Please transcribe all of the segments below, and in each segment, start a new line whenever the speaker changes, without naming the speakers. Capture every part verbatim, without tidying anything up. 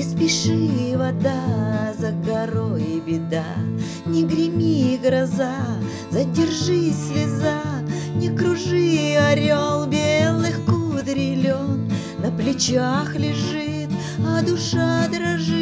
Не спеши, вода, за горой беда, не греми, гроза, задержи, слеза, не кружи, орел белых кудрей лен на плечах лежит, а душа дрожит.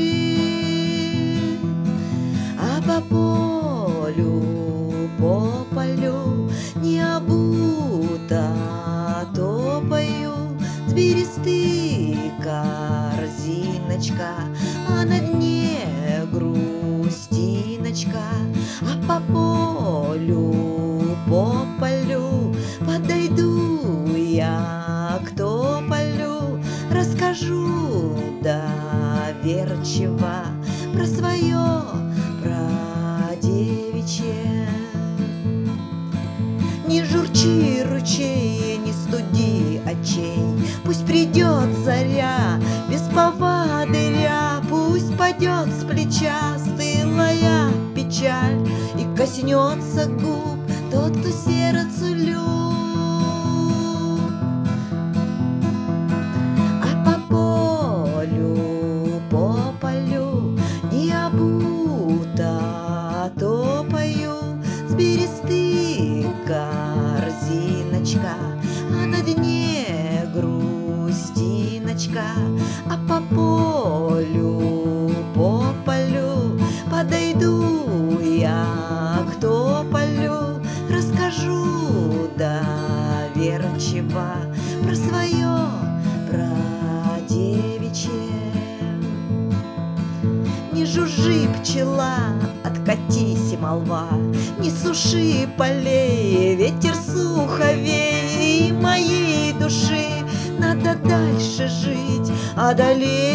А по полю, по полю не обута топаю, с бересты корзиночка, а на дне грустиночка. А по полю, по полю подойду я к тополю, расскажу доверчиво про свое, про девичье. Не журчи, ручей, не студи очей, пусть придет заря без повадыря, пусть падет с плеча стылая печаль и коснется губ тот, кто сердцу люб. А по полю, по полю не обута топаю, с бересты корзиночка, а на дне грустиночка. А по полю, по полю подойду я к тополю, расскажу доверчиво про свое, про девичье. Не жужжи, пчела, откатись, молва, не суши полей, ветер суховей моей души. Надо дальше жить, одолеть